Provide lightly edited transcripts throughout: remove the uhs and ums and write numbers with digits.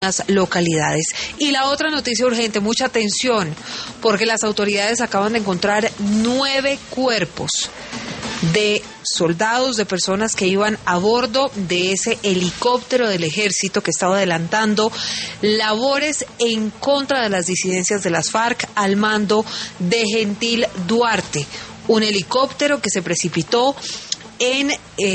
localidades. Y la otra noticia urgente, mucha atención, porque las autoridades acaban de encontrar 9 cuerpos de soldados, de personas que iban a bordo de ese helicóptero del ejército que estaba adelantando labores en contra de las disidencias de las FARC al mando de Gentil Duarte. Un helicóptero que se precipitó en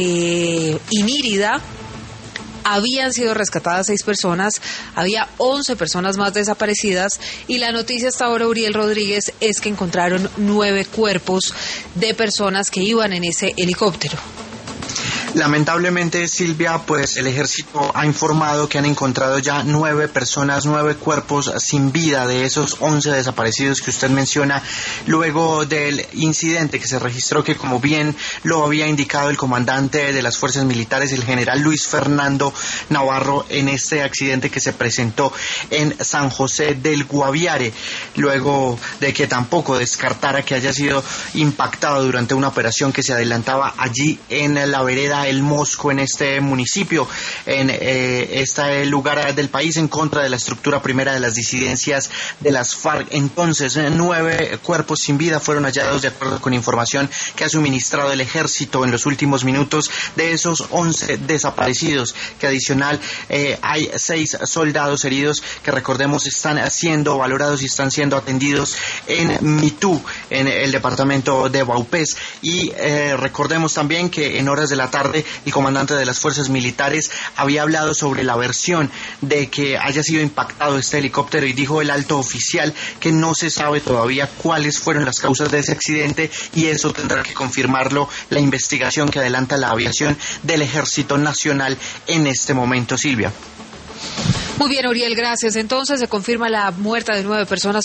Inírida. Habían sido rescatadas 6 personas, había 11 personas más desaparecidas y la noticia hasta ahora, Uriel Rodríguez, es que encontraron 9 cuerpos de personas que iban en ese helicóptero. Lamentablemente, Silvia, pues el ejército ha informado que han encontrado ya 9 personas, 9 cuerpos sin vida de esos 11 desaparecidos que usted menciona, luego del incidente que se registró, que como bien lo había indicado el comandante de las fuerzas militares, el general Luis Fernando Navarro, en este accidente que se presentó en San José del Guaviare, luego de que tampoco descartara que haya sido impactado durante una operación que se adelantaba allí en la vereda El Mosco, en este municipio, en este lugar del país, en contra de la estructura primera de las disidencias de las FARC. Entonces, 9 cuerpos sin vida fueron hallados de acuerdo con información que ha suministrado el ejército en los últimos minutos de esos 11 desaparecidos, que adicional hay 6 soldados heridos que, recordemos, están siendo valorados y están siendo atendidos en Mitú, en el departamento de Vaupés. Y recordemos también que en horas de la tarde el comandante de las fuerzas militares había hablado sobre la versión de que haya sido impactado este helicóptero y dijo el alto oficial que no se sabe todavía cuáles fueron las causas de ese accidente y eso tendrá que confirmarlo la investigación que adelanta la aviación del Ejército Nacional en este momento, Silvia. Muy bien, Uriel, gracias. Entonces se confirma la muerte de 9 personas